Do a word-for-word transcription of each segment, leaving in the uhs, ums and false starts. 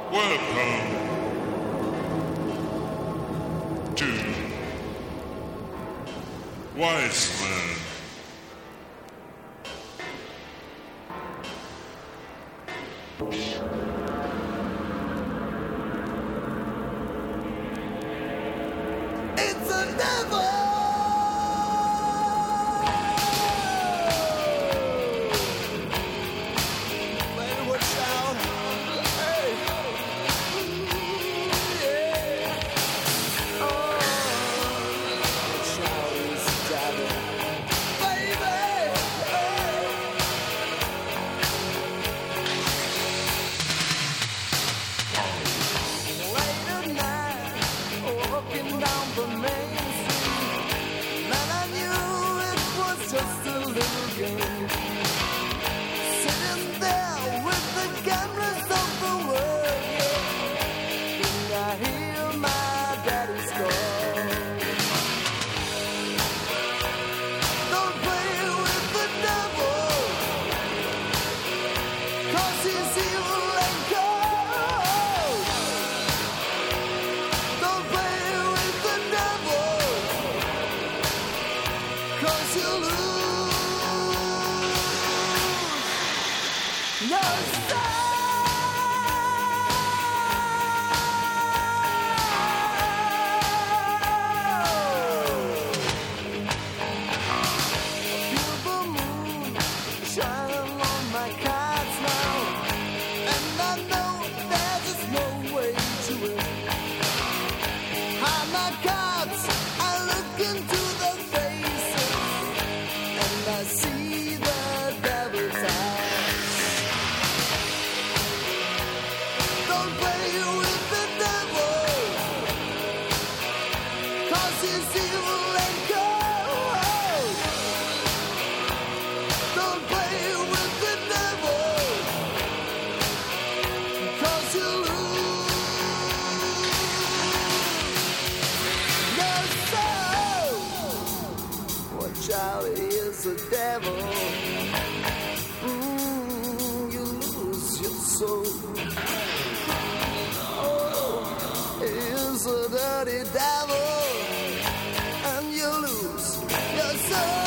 Welcome to Wiseman. It's a devil! Man, watch out. Hey. Yeah. Oh, watch out, it's a devil. Baby! Hey. Late at night, walking down the main street, and I knew it was just a little game. Sitting there with the gamblers of the world, yeah. And I hear my daddy's call. Don't play with the devil, 'cause he's evil and cold. Don't play with the devil, 'cause you lose your Feel the moon shining on my cards now, and I know there's just no way to win. Hide my cards, I look into the faces, and I see the devil's eyes. Don't play with the devil, 'cause he's evil and cold. Don't play with the devil, 'cause you lose your soul. Watch out, he is a devil. Mm, you lose your soul. Oh, he is a dirty devil, and you lose your soul.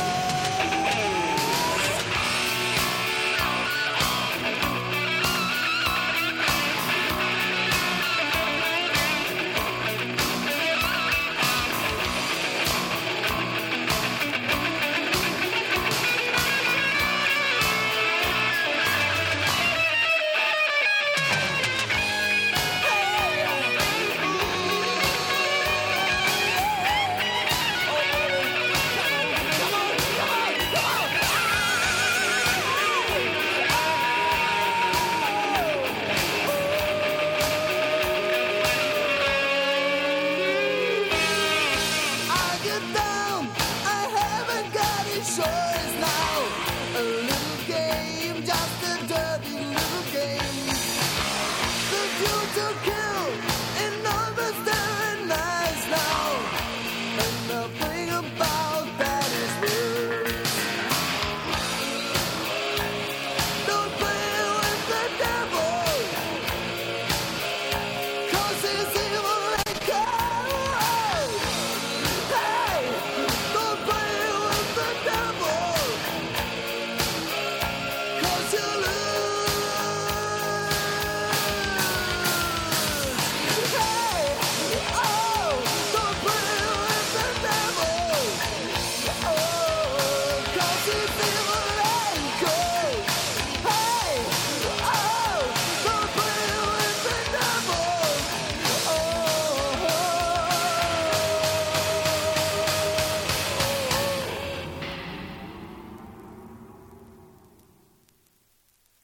I get down, I haven't got a choice now. A little game, just a dirty little game. The view to kill, and all the staring nice now. And nothing about that is worse. Don't play with the devil, 'cause he's